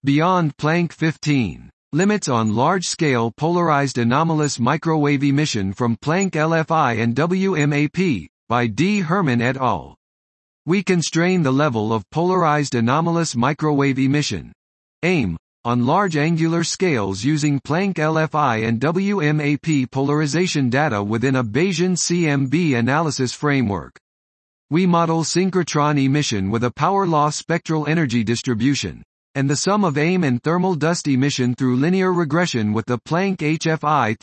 Beyond Planck 15. Limits on large-scale polarized anomalous microwave emission from Planck LFI and WMAP, by D. Herman et al. We constrain the level of polarized anomalous microwave emission, AIM, on large angular scales using Planck LFI and WMAP polarization data within a Bayesian CMB analysis framework. We model synchrotron emission with a power law spectral energy distribution, and the sum of AIM and thermal dust emission through linear regression with the Planck HFI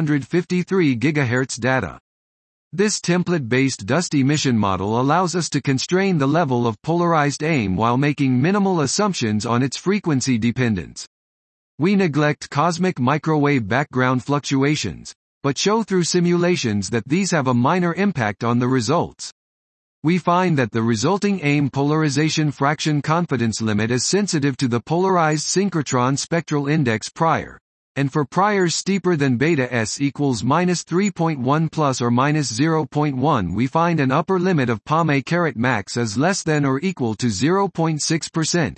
353 GHz data. This template-based dust emission model allows us to constrain the level of polarized AIM while making minimal assumptions on its frequency dependence. We neglect cosmic microwave background fluctuations, but show through simulations that these have a minor impact on the results. We find that the resulting AIM polarization fraction confidence limit is sensitive to the polarized synchrotron spectral index prior, and for priors steeper than beta S equals -3.1 plus or -0.1 we find an upper limit of PAME-max is less than or equal to 0.6%,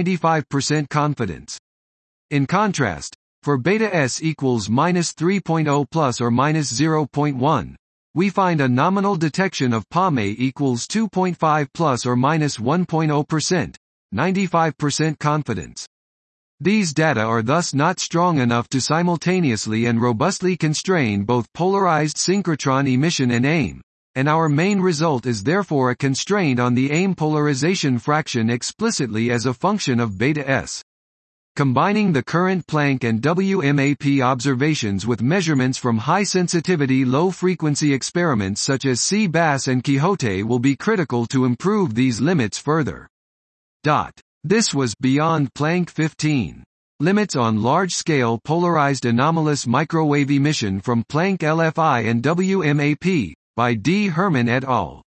95% confidence. In contrast, for beta S equals -3.0 plus or -0.1, we find a nominal detection of PAME equals 2.5 plus or -1.0%, 95% confidence. These data are thus not strong enough to simultaneously and robustly constrain both polarized synchrotron emission and AIM, and our main result is therefore a constraint on the AIM polarization fraction explicitly as a function of beta S. Combining the current Planck and WMAP observations with measurements from high-sensitivity low-frequency experiments such as CBAS and Quixote will be critical to improve these limits further. This was Beyond Planck 15. Limits on large-scale polarized anomalous microwave emission from Planck LFI and WMAP, by D. Herman et al.